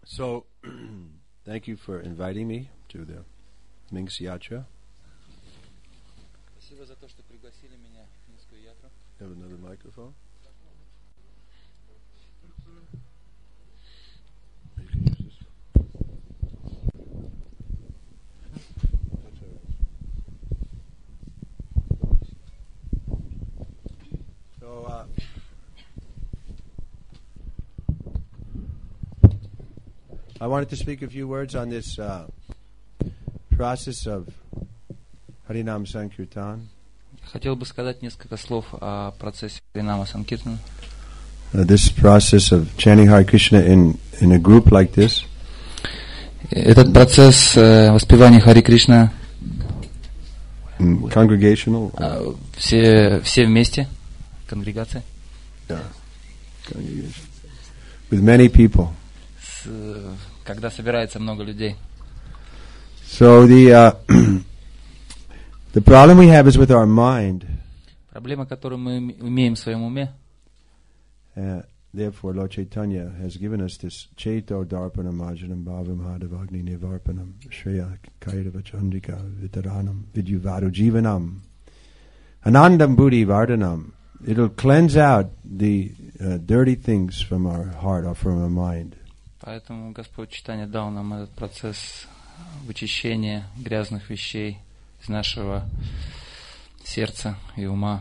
So, thank you for inviting me to the Minsk Yatra. Спасибо за то, что пригласили меня в Минскую ятру. Have another microphone. You can use this. That's all right. So, I wanted to speak a few words on this process of Harinam Sankirtan. Хотел бы сказать несколько слов о процессе Харинама Санкиртана. This process of chanting Hare Krishna in a group like this. Этот процесс воспевания Хари Кришна Congregational. Все вместе, конгрегация. Yeah. Congregation. With many people. Когда собирается много людей. So the problem we have is with our mind. Проблема, которую мы имеем в своем уме. Therefore, Lord Chaitanya has given us this Chaito Darpanam Ajanam Bhavam Hadavagni Nivarpanam Shreya Kairava Chandrika Vitaranam Vidyuvadu Jivanam Anandam Buddhi Vardhanam. It'll cleanse out the dirty things from our heart or from our mind. Поэтому Господь Чайтанья дал нам этот процесс вычищения грязных вещей из нашего сердца и ума.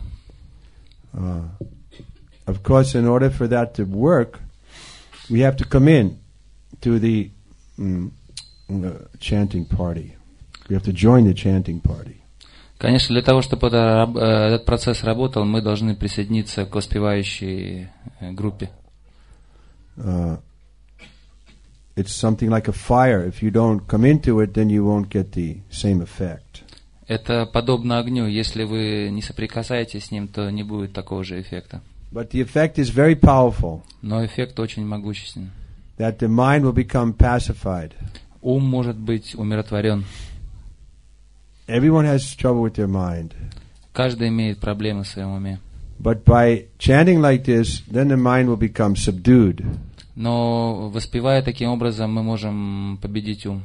Of course, in order for that to work, we have to come in to the chanting party. We have to join the chanting party. Конечно, для того, чтобы этот процесс работал, мы должны присоединиться к воспевающей группе. It's something like a fire. If you don't come into it, then you won't get the same effect. Это подобно огню. Если вы не соприкасаетесь с ним, то не будет такого же эффекта. But the effect is very powerful. Но эффект очень могущественный. That the mind will become pacified. Ум может быть умиротворен. Everyone has trouble with their mind. Каждый имеет проблемы в своем уме. But by chanting like this, then the mind will become subdued. Но воспевая таким образом, мы можем победить ум.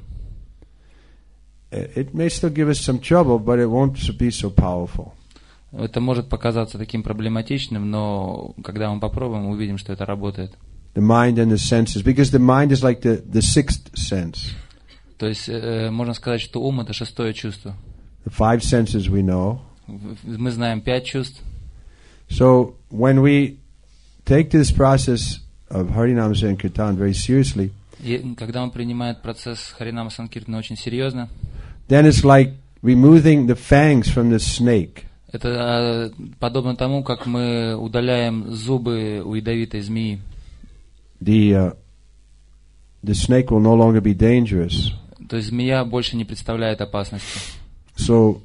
It may still give us some trouble, but it won't be so powerful. Это может показаться таким проблематичным, но когда мы попробуем, мы увидим, что это работает. The mind and the senses, because the mind is like the sixth sense. То есть можно сказать, что ум — это шестое чувство. The five senses we know. Мы знаем 5 чувств. So when we take this process of Harinam Sankirtan very seriously, И когда мы принимаем процесс Харинама Санкиртана очень серьезно, then it's like removing the fangs from the snake. это подобно тому, как мы удаляем зубы у ядовитой змеи. The snake will no longer be dangerous. То есть змея больше не представляет опасности. So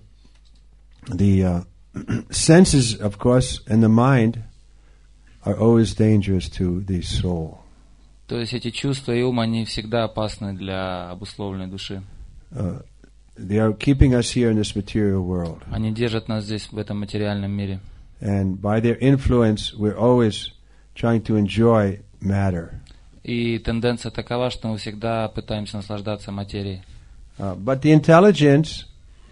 the senses, of course, and the mind are always dangerous to the soul. То есть эти чувства и ум, они всегда опасны для обусловленной души. They are keeping us here in this material world. Они держат нас здесь, в этом материальном мире. And by their influence, we're always trying to enjoy matter. И тенденция такова, что мы всегда пытаемся наслаждаться материей. But the intelligence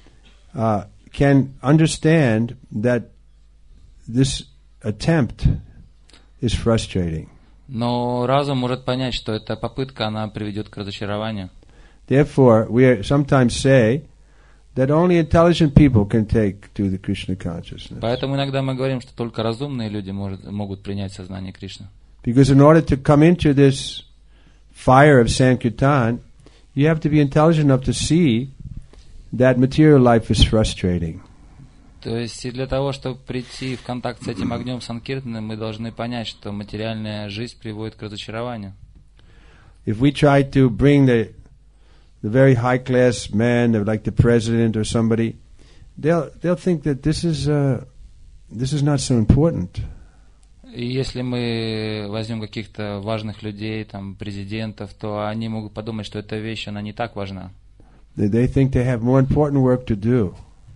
can understand that this attempt is frustrating. Но разум может понять, что эта попытка, она приведет к разочарованию. Therefore, we sometimes say that only intelligent people can take to the Krishna consciousness. Поэтому иногда мы говорим, что только разумные люди могут принять сознание Кришны. Because in order to come into this fire of Sankirtan, you have to be intelligent enough to see that material life is frustrating. То есть и для того, чтобы прийти в контакт с этим огнем Санкиртаны, мы должны понять, что материальная жизнь приводит к разочарованию. If we try to bring the very high class man, like the president or somebody, they'll think that this is not so important. И если мы возьмем каких-то важных людей, там, президентов, то они могут подумать, что эта вещь, она не так важна. They think they have more important work to do.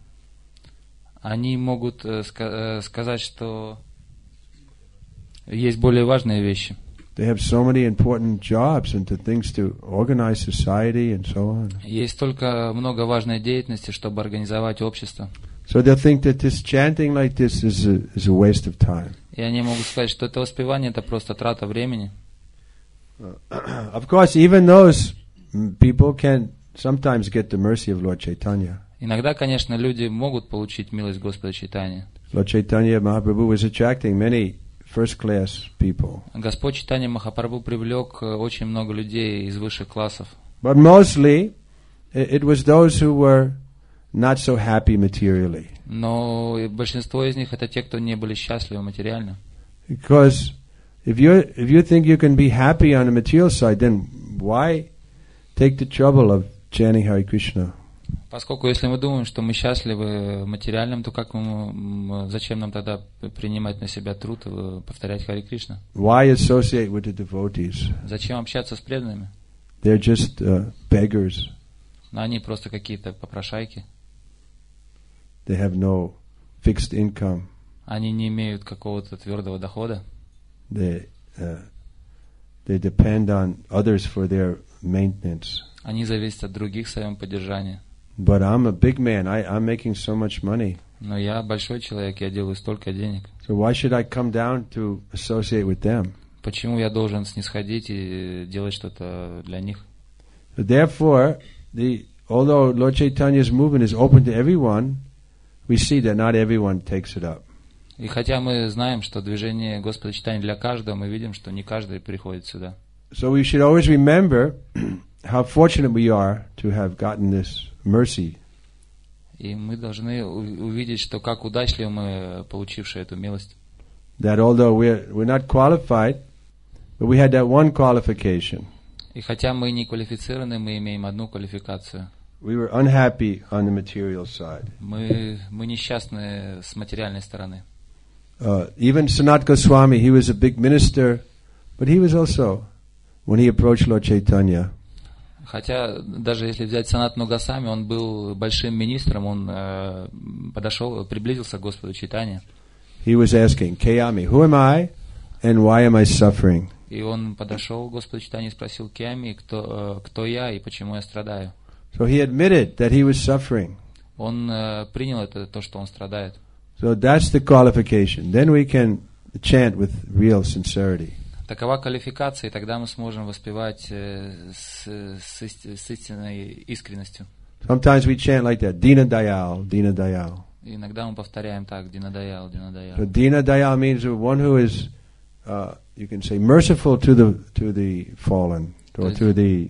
Они могут сказать, что есть более важные вещи. They have so many important jobs and things to organize society and so on. Есть столько много важной деятельности, чтобы организовать общество. So they'll think that this chanting like this is a waste of time. И они могут сказать, что это воспевание, это просто трата времени. Of course, even those people can sometimes get the mercy of Lord Chaitanya. Иногда, конечно, люди могут получить милость Господа Чайтаньи. Lord Chaitanya Mahaprabhu was attracting many first-class people. Господь Чайтанья Махапрабху привлек очень много людей из высших классов. But mostly, it was those who were not so happy materially. Но большинство из них это те, кто не были счастливы материально. Because if you think you can be happy on the material side, then why take the trouble of chanting Hare Krishna? Поскольку если мы думаем, что мы счастливы материальным, то зачем нам тогда принимать на себя труд и повторять Харе Кришна? Why associate with the devotees? Зачем общаться с преданными? They're just beggars. Но они просто какие-то попрошайки. They have no fixed income. Они не имеют какого-то твердого дохода. They depend on others for their maintenance. Они зависят от других в своем поддержании. But I'm a big man. I'm making so much money. Но я большой человек, я делаю столько денег. So why should I come down to associate with them? Почему я должен снисходить и делать что-то для них? So therefore, although Lord Chaitanya's movement is open to everyone, we see that not everyone takes it up. И хотя мы знаем, что движение Господа Чайтаньи для каждого, мы видим, что не каждый приходит сюда. So we should always remember how fortunate we are to have gotten this mercy. И мы должны увидеть, что как удачливы мы, получившие эту милость. That although we're not qualified, but we had that one qualification. И хотя мы не квалифицированы, мы имеем одну квалификацию. We were unhappy on the material side. Мы несчастны с материальной стороны. Even Sanat Goswami, he was a big minister, but he was also, when he approached Lord Chaitanya, хотя даже если взять Санатану Госвами, он был большим министром, он приблизился к Господу Чайтанье. He was asking, Kayami, who am I and why am I suffering? И он подошел к Господу Чайтанье и спросил, Каями, кто я и почему я страдаю. So he admitted that he was suffering. Он принял это, то, что он страдает. So that's the qualification. Then we can chant with real sincerity. Такова квалификация, и тогда мы сможем воспевать с истинной искренностью. Sometimes we chant like that, Dina Dayal, Dina Dayal. Иногда мы повторяем так, Дина Даял, Дина Даял. So Dina Dayal means one who is, you can say, merciful to the fallen, or to the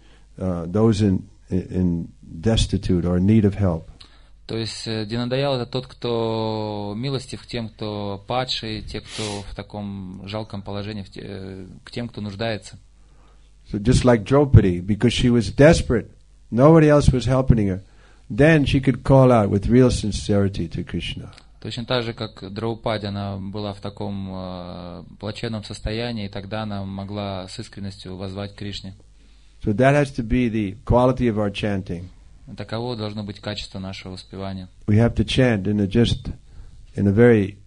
those in destitute or in need of help. То есть Дина Даял это тот, кто милостив к тем, кто падший, те, кто в таком жалком положении, к тем, кто нуждается. So just like Draupadi, because she was desperate, nobody else was helping her, then she could call out with real sincerity to Krishna. Точно так же, как Драупади, она была в таком плачевном состоянии, и тогда она могла с искренностью воззвать к Кришне. So that has to be the quality of our chanting. Таково должно быть качество нашего воспевания. We have to chant in a very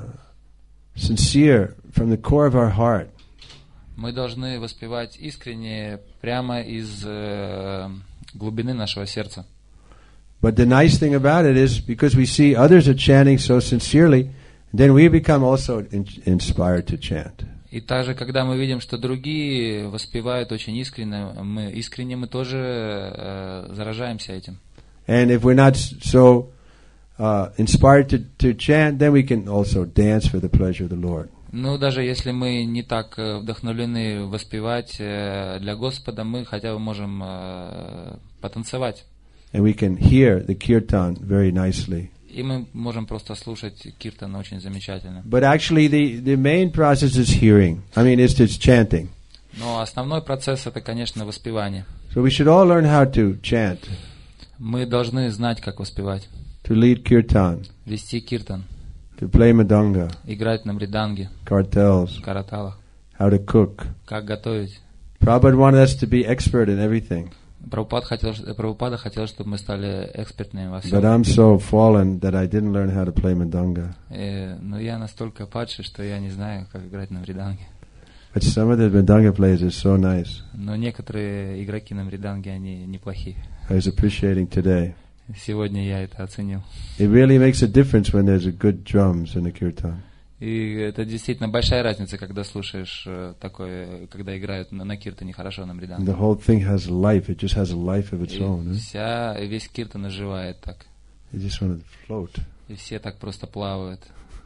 sincere, from the core of our heart. Мы должны воспевать искренне, прямо из глубины нашего сердца. But the nice thing about it is, because we see others are chanting so sincerely, then we become also inspired to chant. И также, когда мы видим, что другие воспевают очень искренне, мы тоже заражаемся этим. And if we're not so inspired to chant, then we can also dance for the pleasure of the Lord. Ну, даже если мы не так вдохновлены воспевать для Господа, мы хотя бы можем потанцевать. And we can hear the kirtan very nicely. И мы можем просто слушать киртан очень замечательно. But actually the main process is hearing. I mean, it's chanting. Но основной процесс это, конечно, воспевание. So we should all learn how to chant. Мы должны знать, как воспевать. To lead kirtan. Вести киртан. To play madanga. Играть на мриданге. Kartals. Караталах. How to cook. Как готовить. Prabhupada wanted us to be expert in everything. Прабхупада хотел, чтобы мы стали экспертными во всем. But I'm so fallen that I didn't learn how to play madanga. Но я настолько падший, что я не знаю, как играть на мриданге. But some of the Mridanga players are so nice. Но некоторые игроки на мриданге, они неплохие. I was appreciating today. Сегодня я это оценил. It really makes a difference when there's a good drums in the kirtan. И это действительно большая разница, когда слушаешь такое, когда играют на киртане хорошо, на мриданге. The whole thing has life. It just has a life of its own. Весь киртан оживает так. You just want to float. И все так просто плавают.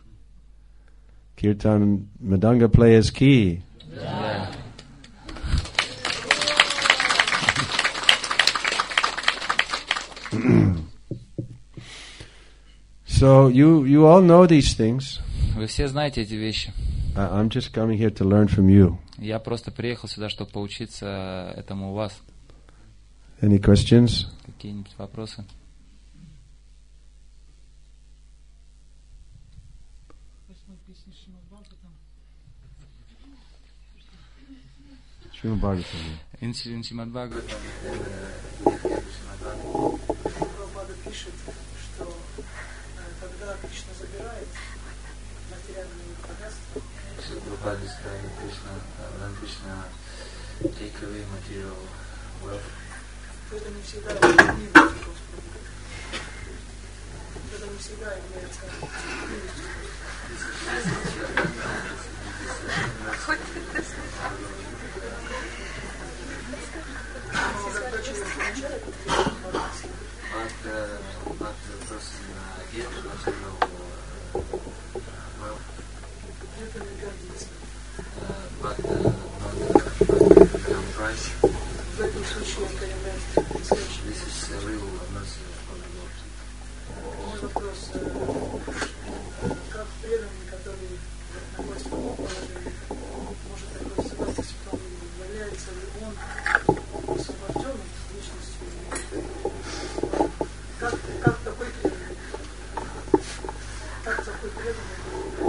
Kirtan Mridanga players key. Yeah. So you all know these things. Вы все знаете эти вещи. I'm just coming here to learn from you. Я просто приехал сюда, чтобы поучиться этому у вас. Any questions? Какие-нибудь вопросы? Шримад Бхагаватам. In Шримад Бхагаватам. Прабхупада пишет, что когда Кришна забирает материальные богатства, то это не всегда милостью Господа. Это не всегда является милостью. В этом случае это является мой вопрос, как преданный, который находится в таком положении, может такой согласно святому, является ли он освобожденным личностью? Как такой преданный? Как такой преданный,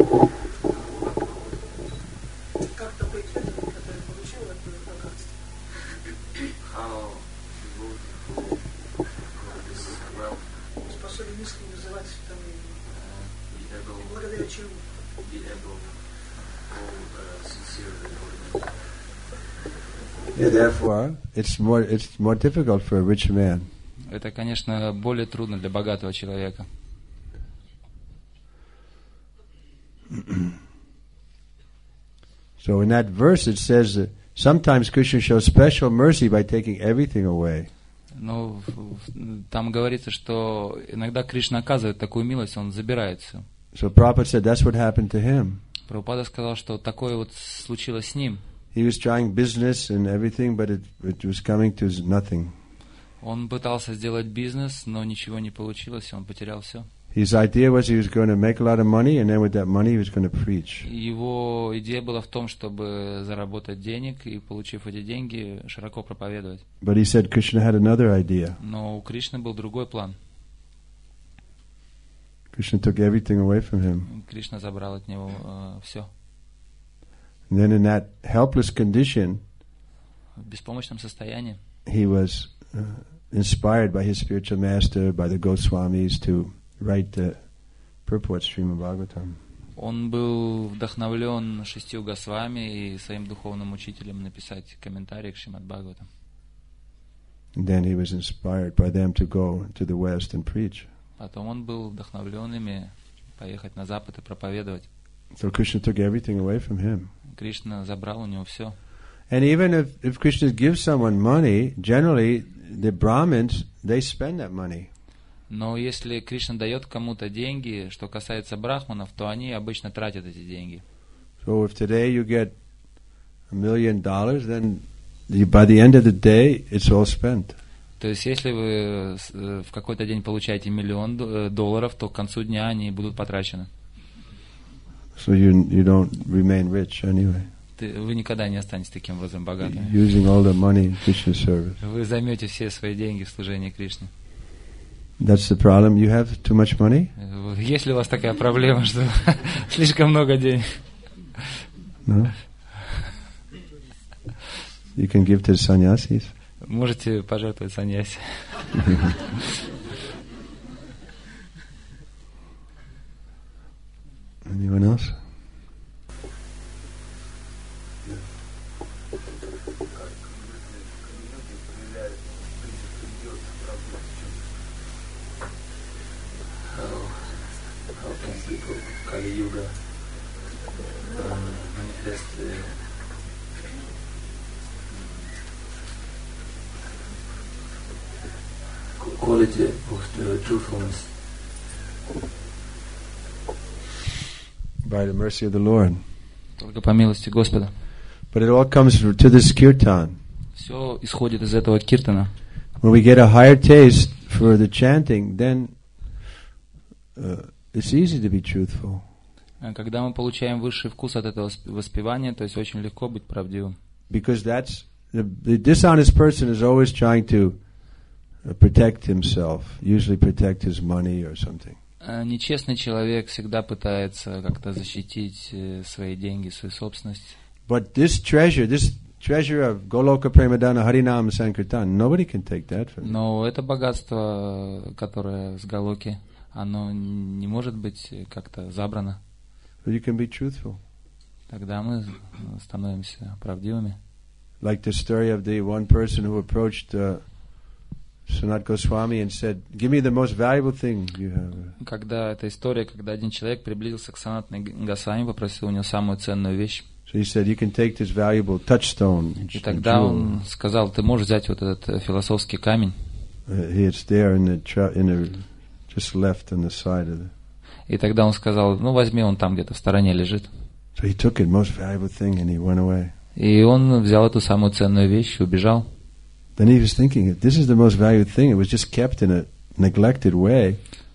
который получил это богатство? Способен искренне называть там и благодаря чему? Yeah, therefore, it's more difficult for a rich man. Это, конечно, более трудно для богатого человека. So in that verse it says that sometimes Krishna shows special mercy by taking everything away. Но там говорится, что иногда Кришна оказывает такую милость, он забирает все. So Prabhupada said that's what happened to him. Прабхупада сказал, что такое вот случилось с ним. He was trying business and everything, but it was coming to nothing. Он пытался сделать бизнес, но ничего не получилось, он потерял все. His idea was he was going to make a lot of money, and then with that money he was going to preach. Его идея была в том, чтобы заработать денег и, получив эти деньги, широко проповедовать. But he said Krishna had another idea. Но у Кришны был другой план. Krishna took everything away from him. Кришна забрал от него все. And then in that helpless condition, В беспомощном состоянии he was inspired by his spiritual master, by the Goswamis, to write the purport Srimad Bhagavatam. он был вдохновлен 6 Госвами и своим духовным учителем написать комментарий к Шримад Бхагаватам. And then he was inspired by them to go to the West and preach. Потом он был вдохновлен ими поехать на Запад и проповедовать. So Krishna took everything away from him. Кришна забрал у него все. And even if Krishna gives someone money, generally the Brahmins, they spend that money. Но если Кришна дает кому-то деньги, что касается брахманов, то они обычно тратят эти деньги. So if today you get $1 million, then by the end of the day, it's all spent. То есть, если вы в какой-то день получаете $1 миллион, то к концу дня они будут потрачены. So you don't remain rich anyway. Вы никогда не останетесь таким образом богатым. Using all the money in Krishna's service. Вы займете все свои деньги в служении Кришне. That's the problem. You have too much money? Есть ли у вас такая проблема, что слишком много денег? No? You can give to the sannyasis. Можете пожертвовать саньяси. Anyone else? best quality of the truthfulness? By the mercy of the Lord. Только по милости Господа. But it all comes to this kirtan. Все исходит из этого киртана. When we get a higher taste for the chanting, then it's easy to be truthful. Когда мы получаем высший вкус от этого воспевания, то есть очень легко быть правдивым. Because that's the dishonest person is always trying to protect himself, usually protect his money or something. Нечестный человек всегда пытается как-то защитить свои деньги, свою собственность. But this treasure of Goloka Premadana Harinam Sankirtan, nobody can take that from you. Но это богатство, которое с Галоки, оно не может быть как-то забрано. But you can be truthful. Тогда мы становимся правдивыми. Like the story of the one person who approached Sanat Goswami and said, "Give me the most valuable thing you have." Когда эта история, когда один человек приблизился к Санатной Госвами, попросил у него самую ценную вещь. So he said, "You can take this valuable touchstone." И тогда он сказал, ты можешь взять вот этот философский камень. It's there in the just left on the side of the. И тогда он сказал, ну возьми, он там где-то в стороне лежит. So he took it, most valuable thing, and he went away. И он взял эту самую ценную вещь и убежал. Then he was thinking, if this is the most valuable thing, it was just kept in a neglected way.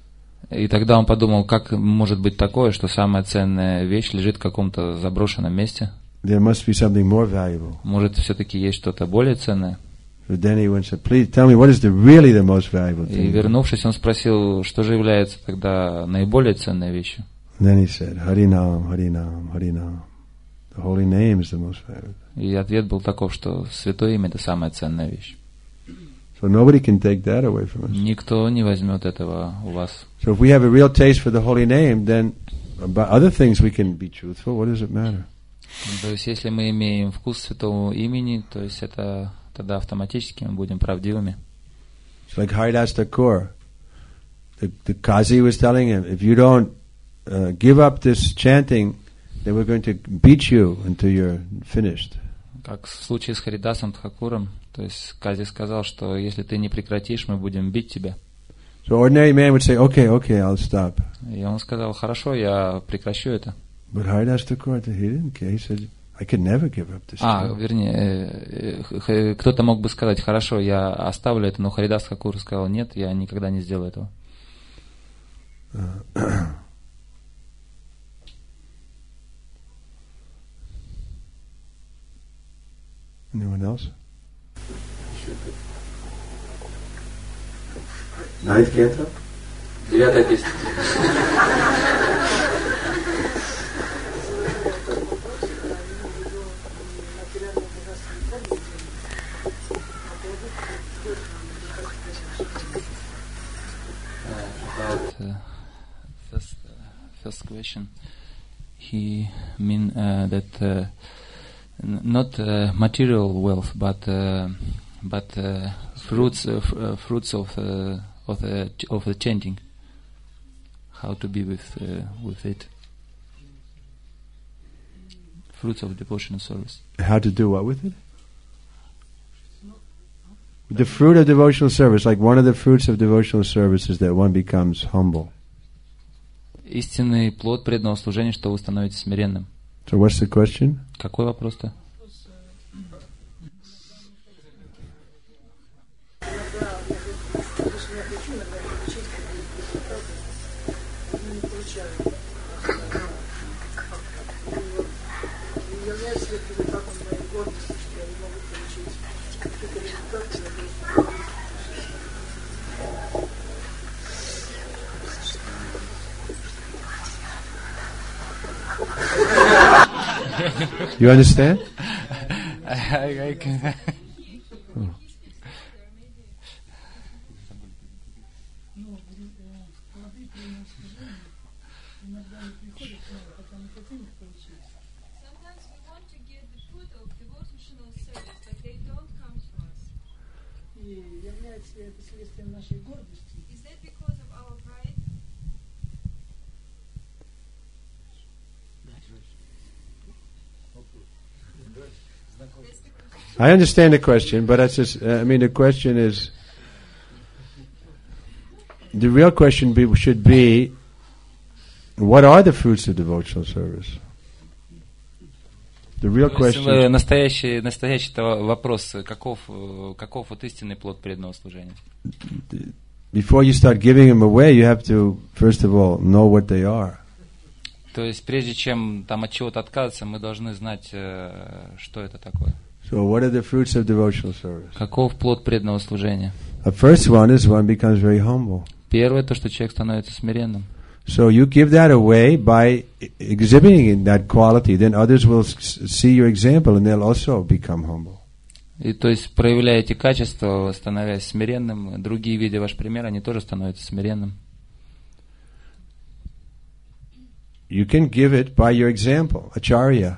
И тогда он подумал, как может быть такое, что самая ценная вещь лежит в каком-то заброшенном месте. There must be something more valuable. Может, все-таки есть что-то более ценное. But then he went and said, please tell me, what is really the most valuable thing? И вернувшись, он спросил, что же является тогда наиболее ценной вещью. And then he said, Harinam, Harinam, Harinam. The holy name is the most valuable. И ответ был таков, что святое имя — это самая ценная вещь. So nobody can take that away from us. Никто не возьмет этого у вас. So if we have a real taste for the holy name, then about other things we can be truthful. What does it matter? То есть, если мы имеем вкус святого имени, то есть это тогда автоматически мы будем правдивыми. It's like Haridas Thakur. The Qazi was telling him, if you don't give up this chanting, then we're going to beat you until you're finished. Как в случае с Харидасом Тхакуром, то есть Кази сказал, что если ты не прекратишь, мы будем бить тебя. So ordinary man would say, okay, I'll stop. И он сказал, хорошо, я прекращу это. But Haridas Thakur, he didn't care. He said, I could never give up this. Вернее, кто-то мог бы сказать, хорошо, я оставлю это, но Харидас Тхакур сказал, нет, я никогда не сделаю этого. Anyone else? Ninth canto? 9-я песня. First question. He mean that not material wealth, but fruits of the chanting. How to be with it? Fruits of devotional service. How to do what with it? The fruit of devotional service, like one of the fruits of devotional service is that one becomes humble. Истинный плод преданного служения, что вы становитесь смиренным. So what's the question? Какой вопрос-то? You understand? I can. Sometimes we want to get the fruit of devotional service, but they don't come to us. Is that because of our pride? I understand the question, but that's just, the question is, the real question should be, what are the fruits of devotional service? The real question. Настоящий вопрос, каков вот истинный плод преданного служения? Before you start giving them away, you have to, first of all, know what they are. То есть, прежде чем там от чего-то отказываться, мы должны знать, что это такое. So, what are the fruits of devotional service? Каков плод преданного служения? The first one is one becomes very humble. Первое, то, что человек становится смиренным. So you give that away by exhibiting that quality. Then others will see your example and they'll also become humble. И то есть, проявляя эти качества, становясь смиренным, другие, видя ваш пример, они тоже становятся смиренным. You can give it by your example, acharya.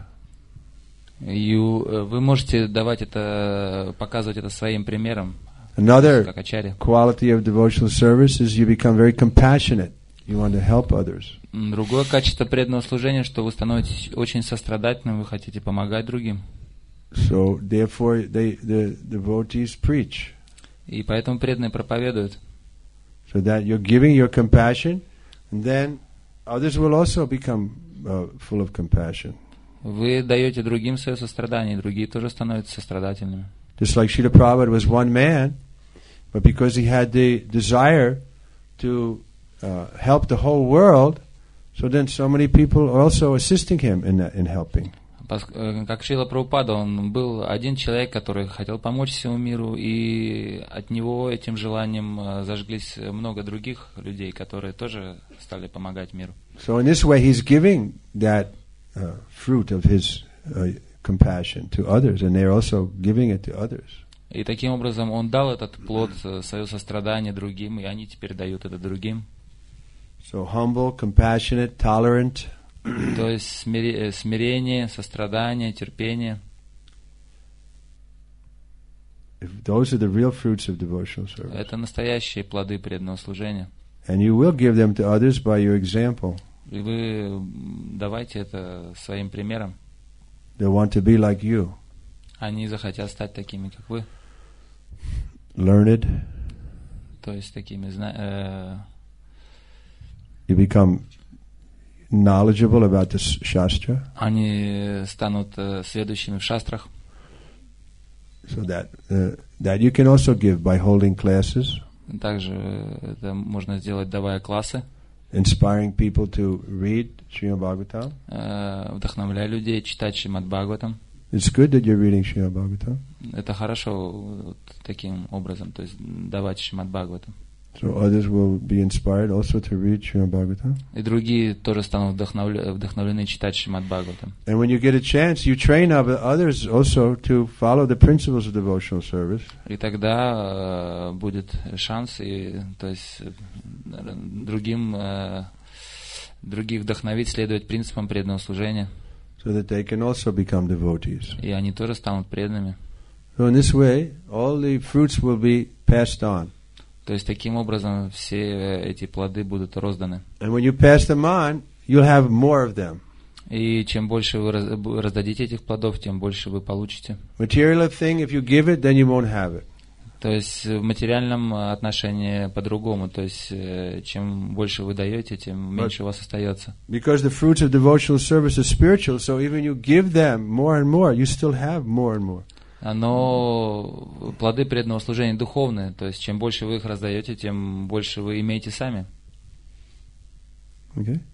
Вы можете давать это, показывать это своим примером, Another как ачарья. quality of devotional service is you become very compassionate. You want to help others. Другое качество преданного служения, что вы становитесь очень сострадательным, вы хотите помогать другим. So therefore, the devotees preach. И поэтому преданные проповедуют. So that you're giving your compassion, and then others will also become full of compassion. Вы даете другим свое сострадание, и другие тоже становятся сострадательными. Just like Srila Prabhupada was one man, but because he had the desire to help the whole world, so then so many people are also assisting him in helping. Как Шрила Прабхупада, он был один человек, который хотел помочь всему миру, и от него этим желанием зажглись много других людей, которые тоже стали помогать миру. So in this way he's giving that fruit of his compassion to others, and they're also giving it to others. И таким образом он дал этот плод, свое сострадание другим, и они теперь дают это другим. So humble, compassionate, tolerant. То есть смирение, сострадание, терпение. Those are the real fruits of devotional service. Это настоящие плоды преданного служения. And you will give them to others by your example. И вы давайте это своим примером. They want to be like you. Они захотят стать такими, как вы. Learned. То есть такими You become knowledgeable about the Shastra. Они станут сведущими в шастрах. So that you can also give by holding classes. Также это можно сделать, давая классы. Inspiring people to read Srimad Bhagavatam. Вдохновляя людей читать Шримад Бхагаватам. It's good that you're reading Srimad Bhagavatam. Это хорошо вот таким образом, то есть давать Шримад Бхагаватам. So others will be inspired also to read Srimad Bhagavatam. И другие тоже станут вдохновлены читать Шримад Бхагаватам. And when you get a chance, you train others also to follow the principles of devotional service. И тогда будет шанс, и, то есть других вдохновить, следовать принципам преданного служения. So that they can also become devotees. И они тоже станут преданными. So in this way, all the fruits will be passed on. То есть таким образом все эти плоды будут розданы. And when you pass them on, you'll have more of them. И чем больше вы раздадите этих плодов, тем больше вы получите. Material thing, if you give it, then you won't have it. То есть в материальном отношении по-другому. То есть чем больше вы даете, тем меньше у вас остается. Because the fruits of devotional service are spiritual, so even you give them more and more, you still have more and more. Но плоды преданного служения духовные, то есть чем больше вы их раздаете, тем больше вы имеете сами. Okay?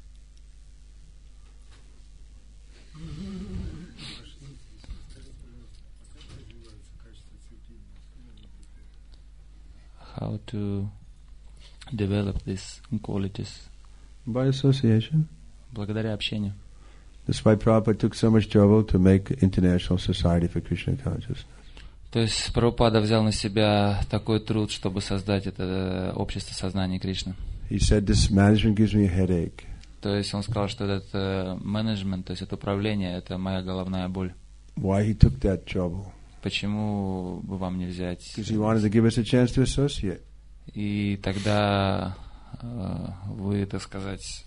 How to develop these qualities? By association. Благодаря общению. That's why Prabhupada took so much trouble to make International Society for Krishna Consciousness. То есть Прабхупада взял на себя такой труд, чтобы создать это общество сознания Кришны. He said, this management gives me a headache. То есть он сказал, что этот менеджмент, то есть это управление, это моя головная боль. Why he took that trouble? Почему бы вам не взять? Because he wanted to give us a chance to associate. И тогда вы, так сказать,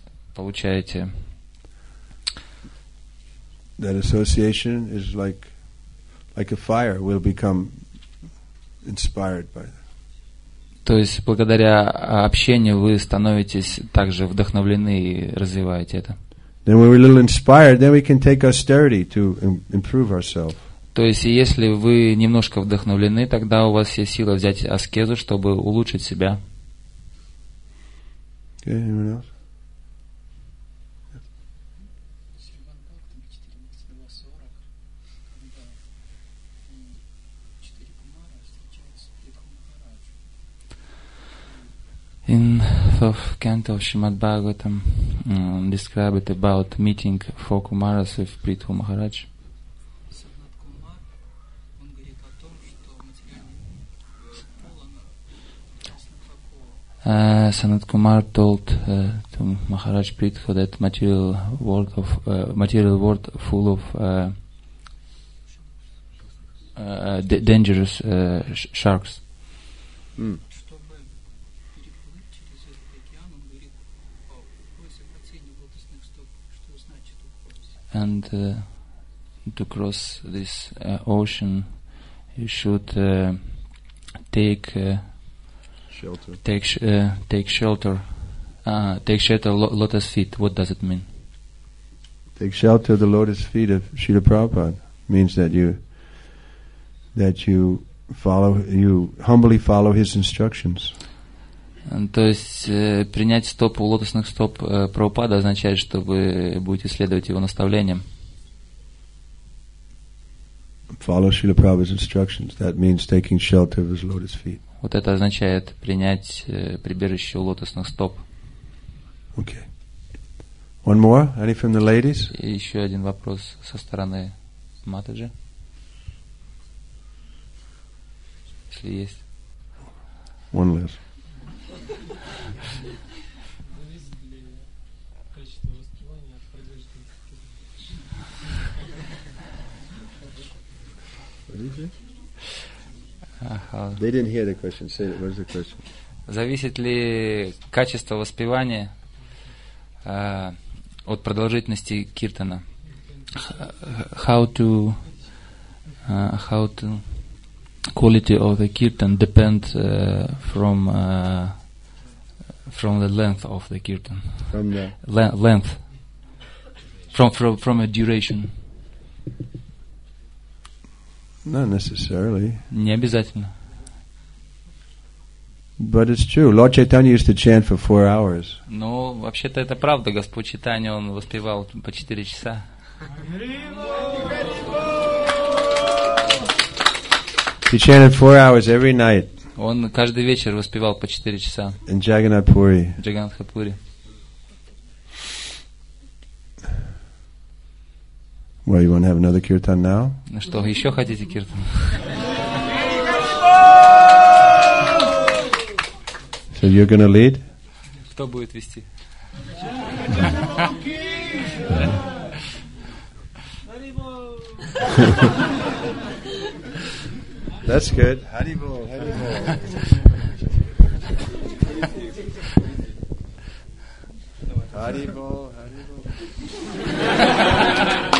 получаете. That association is like like a fire, we'll become inspired by that. То есть благодаря общению вы становитесь также вдохновлены и развиваете это. Then when we're a little inspired, then we can take austerity to improve ourselves. То есть если вы немножко вдохновлены, тогда у вас есть сила взять аскезу, чтобы улучшить себя. Okay, anyone else? In fourth canto of Srimad Bhagavatam, described about meeting four Kumaras with Prithu Maharaj. Sanat Kumar told to Maharaj Prithu that material world full of dangerous sharks. And to cross this ocean, you should take Shelter. Take shelter. Take shelter lotus feet. What does it mean? Take shelter of the lotus feet of Srila Prabhupada means that you humbly follow his instructions. То есть принять стопу лотосных стоп Прабхупады означает, что вы будете следовать его наставлениям. Follow Srila Prabhupada's instructions. That means taking shelter of his lotus feet. Вот это означает принять прибежище у лотосных стоп. Okay. One more? Any from the ladies? И еще один вопрос со стороны Матаджи. Если есть. One less. They didn't hear the question. Say it. What is the question? Зависит ли качество воспевания от продолжительности киртана? How to quality of the kirtan depend from the length of the kirtan. From the Length. From a duration. Not necessarily. Не обязательно. But it's true. Lord Chaitanya used to chant for 4 hours. Но вообще-то это правда. Господь Чайтанья, он воспевал по 4 часа. He chanted 4 hours every night Он каждый вечер воспевал по 4 часа in Jagannath Puri. в Джаганнатхапуре. Well, you want to have another kirtan now? Ну что, еще хотите киртан? So you're going to lead? Кто будет вести? That's good. Haribol, Haribol. Haribol, Haribol.